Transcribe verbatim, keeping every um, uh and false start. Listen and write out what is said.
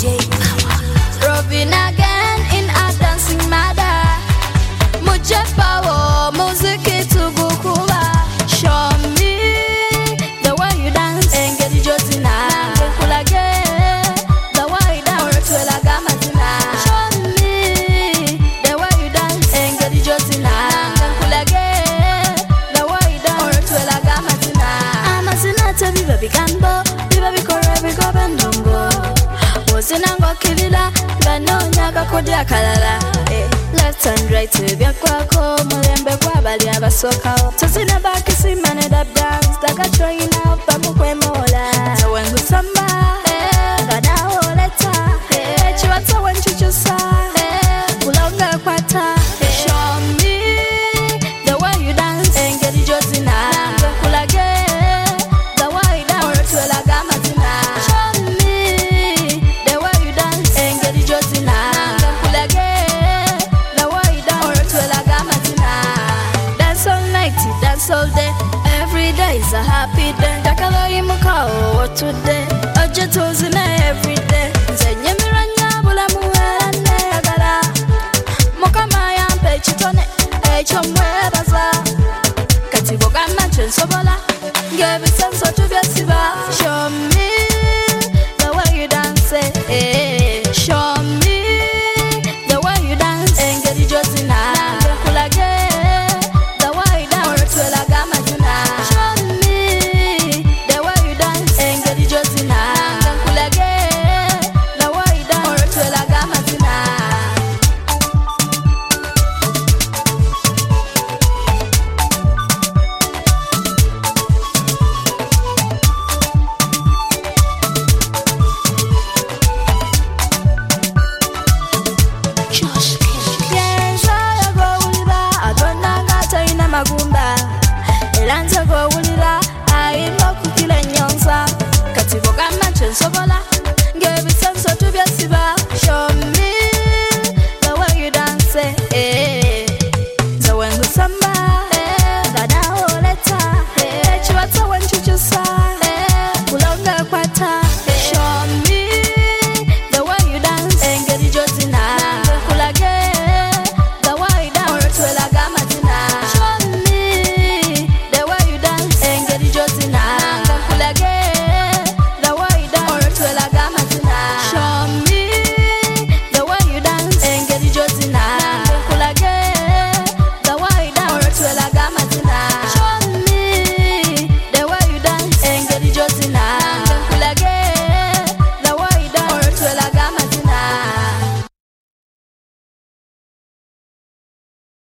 Roving again in a dancing mother. Mucha power, music to Bukuba. Show me the way you dance and get it just in a again. The way you dance, well, I got my tina. Show me the way you dance and get it just in a again. The way you dance, well, I got my tina. I'm a sinner, viva Bicambo, viva Bicora, Bico Bandongo. Was in Ango Kivila, Ganonia, Kodia Kalala. Left and right to be a quaco, Molembe Quabali, Abasoka. To see the back, see man at that dance, like a train out, Bamuque Mola. So when we samba, Gana Oleta, Chivata when Chichusa, Ulonga Quata. Show me the way you dance and get it just in a Kulage, the way you dance to La Gamatina. Show me the way you dance and get it just in a Kulage. Dance all night, dance all day. Every day is a happy day. Takalo imukao what today? Oje tozina every day. Zenye miranya bula muerane agara. Mukama ya mpe chitone, e chomwe baza. Katiboga manchen sobola.